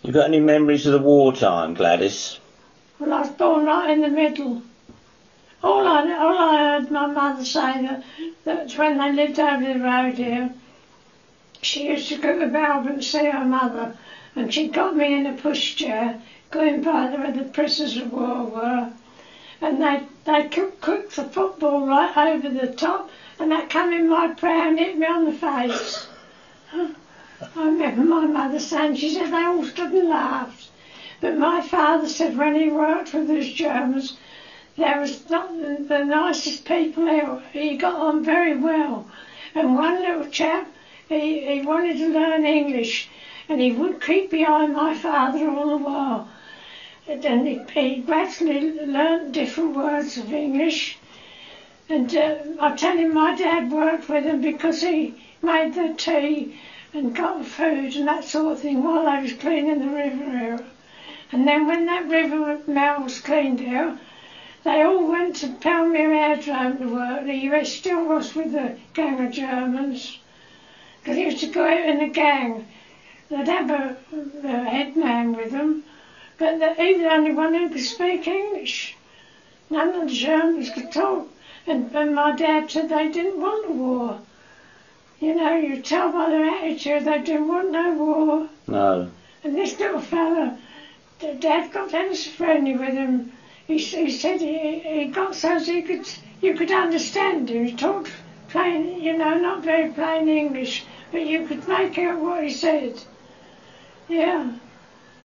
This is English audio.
You got any memories of the wartime, Gladys? Well, I was born right in the middle. All I heard my mother say that when they lived over the road here, she used to go to Melbourne and see her mother, and she got me in a pushchair going by where the prisoners of war were, and they cooked the football right over the top, and that come in my prayer and hit me on the face. I remember my mother saying, she said they all stood and laughed. But my father said when he worked with those Germans, there was not the nicest people ever. He got on very well. And one little chap, he wanted to learn English, and he would keep behind my father all the while. And then he gradually learnt different words of English. And I tell him my dad worked with him because he made the tea and got the food and that sort of thing while I was cleaning the river out. And then when that river mouth was cleaned out, they all went to Palmyra Aerodrome to work. The US still was with the gang of Germans. Because he used to go out in a gang. They'd have a head man with them, but he was the only one who could speak English. None of the Germans could talk. And my dad said they didn't want a war. You know, you tell by their attitude they didn't want no war. No. And this little fella, Dad got ever so friendly with him. He said he got so you could understand him. He talked plain, you know, not very plain English, but you could make out what he said. Yeah.